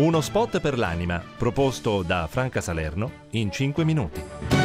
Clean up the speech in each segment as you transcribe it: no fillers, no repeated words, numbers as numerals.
Uno spot per l'anima, proposto da Franca Salerno in 5 minuti.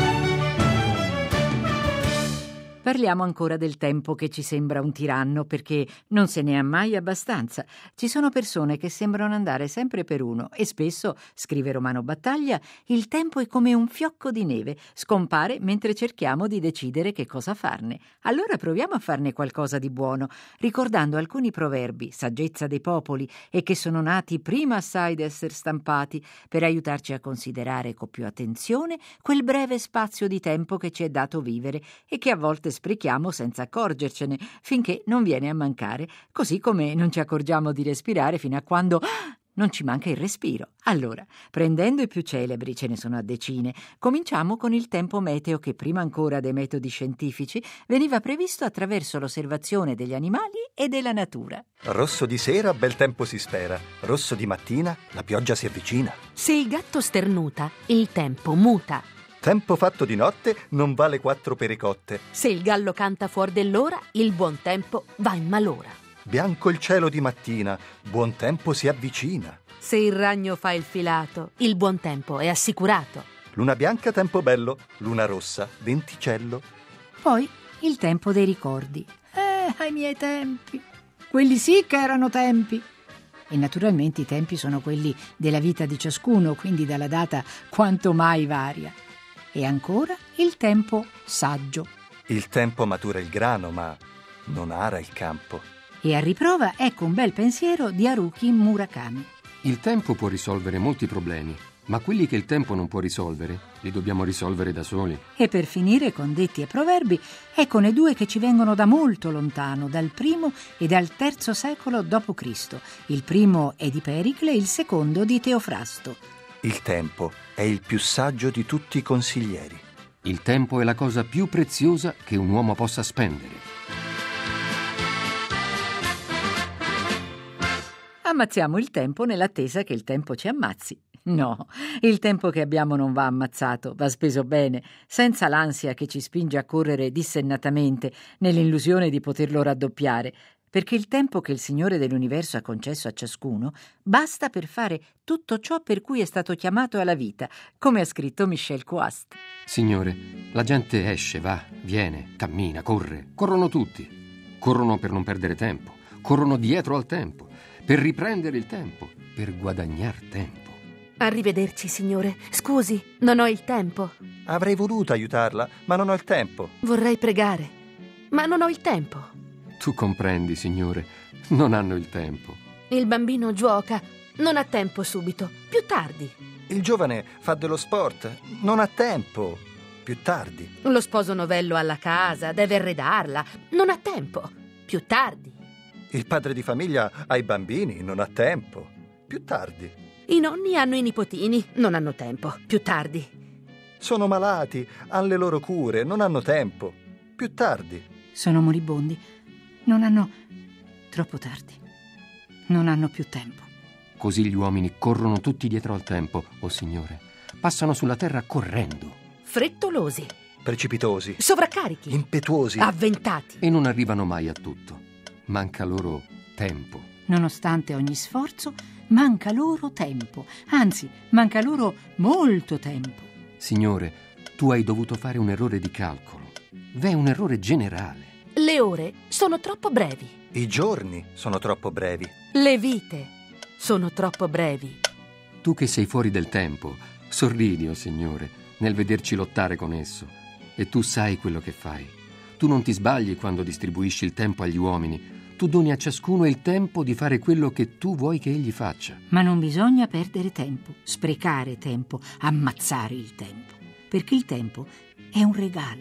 Parliamo ancora del tempo che ci sembra un tiranno, perché non se ne ha mai abbastanza. Ci sono persone che sembrano andare sempre per uno e spesso, scrive Romano Battaglia, il tempo è come un fiocco di neve, scompare mentre cerchiamo di decidere che cosa farne. Allora proviamo a farne qualcosa di buono, ricordando alcuni proverbi, saggezza dei popoli, e che sono nati prima assai d'essere stampati, per aiutarci a considerare con più attenzione quel breve spazio di tempo che ci è dato vivere e che a volte sprechiamo senza accorgercene, finché non viene a mancare, così come non ci accorgiamo di respirare fino a quando non ci manca il respiro. Allora, prendendo i più celebri, ce ne sono a decine, cominciamo con il tempo meteo che prima ancora dei metodi scientifici veniva previsto attraverso l'osservazione degli animali e della natura. Rosso di sera, bel tempo si spera. Rosso di mattina, la pioggia si avvicina. Se il gatto sternuta, il tempo muta. Tempo fatto di notte non vale 4 pericotte. Se il gallo canta fuor dell'ora, il buon tempo va in malora. Bianco il cielo di mattina, buon tempo si avvicina. Se il ragno fa il filato, il buon tempo è assicurato. Luna bianca, tempo bello. Luna rossa, venticello. Poi il tempo dei ricordi. Ai miei tempi. Quelli sì che erano tempi. E naturalmente i tempi sono quelli della vita di ciascuno, quindi dalla data quanto mai varia. E ancora il tempo saggio. Il tempo matura il grano, ma non ara il campo. E a riprova ecco un bel pensiero di Haruki Murakami. Il tempo può risolvere molti problemi, ma quelli che il tempo non può risolvere, li dobbiamo risolvere da soli. E per finire con detti e proverbi, eccone due che ci vengono da molto lontano, dal I e dal III secolo d.C. Il primo è di Pericle, il secondo di Teofrasto. Il tempo è il più saggio di tutti i consiglieri. Il tempo è la cosa più preziosa che un uomo possa spendere. Ammazziamo il tempo nell'attesa che il tempo ci ammazzi. No, il tempo che abbiamo non va ammazzato, va speso bene, senza l'ansia che ci spinge a correre dissennatamente nell'illusione di poterlo raddoppiare, perché il tempo che il Signore dell'universo ha concesso a ciascuno basta per fare tutto ciò per cui è stato chiamato alla vita, come ha scritto Michel Coast. Signore, la gente esce, va, viene, cammina, corre. Corrono tutti. Corrono per non perdere tempo. Corrono dietro al tempo, per riprendere il tempo, per guadagnar tempo. Arrivederci, signore. Scusi, non ho il tempo. Avrei voluto aiutarla, ma non ho il tempo. Vorrei pregare, ma non ho il tempo. Tu comprendi, signore, non hanno il tempo. Il bambino gioca, non ha tempo subito, più tardi. Il giovane fa dello sport, non ha tempo. Più tardi. Lo sposo novello alla casa, deve arredarla, non ha tempo, più tardi. Il padre di famiglia ha i bambini, non ha tempo. Più tardi. I nonni hanno i nipotini, non hanno tempo, più tardi. Sono malati, hanno le loro cure, non hanno tempo. Più tardi. Sono moribondi, non hanno... troppo tardi. Non hanno più tempo. Così gli uomini corrono tutti dietro al tempo, o Signore. Passano sulla terra correndo. Frettolosi. Precipitosi. Sovraccarichi. Impetuosi. Avventati. E non arrivano mai a tutto. Manca loro tempo. Nonostante ogni sforzo, manca loro tempo. Anzi, manca loro molto tempo. Signore, tu hai dovuto fare un errore di calcolo. V'è un errore generale. Le ore sono troppo brevi. I giorni sono troppo brevi. Le vite sono troppo brevi. Tu che sei fuori del tempo, sorridi, o Signore, nel vederci lottare con esso. E tu sai quello che fai. Tu non ti sbagli quando distribuisci il tempo agli uomini. Tu doni a ciascuno il tempo di fare quello che tu vuoi che egli faccia. Ma non bisogna perdere tempo, sprecare tempo, ammazzare il tempo. Perché il tempo è un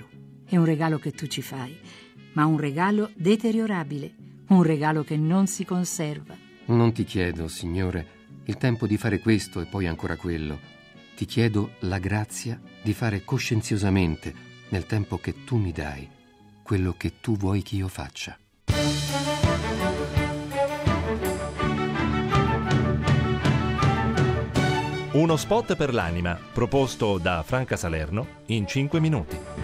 regalo che tu ci fai, ma un regalo deteriorabile, un regalo che non si conserva. Non ti chiedo, Signore, il tempo di fare questo e poi ancora quello. Ti chiedo la grazia di fare coscienziosamente, nel tempo che tu mi dai, quello che tu vuoi che io faccia. Uno spot per l'anima, proposto da Franca Salerno in 5 minuti.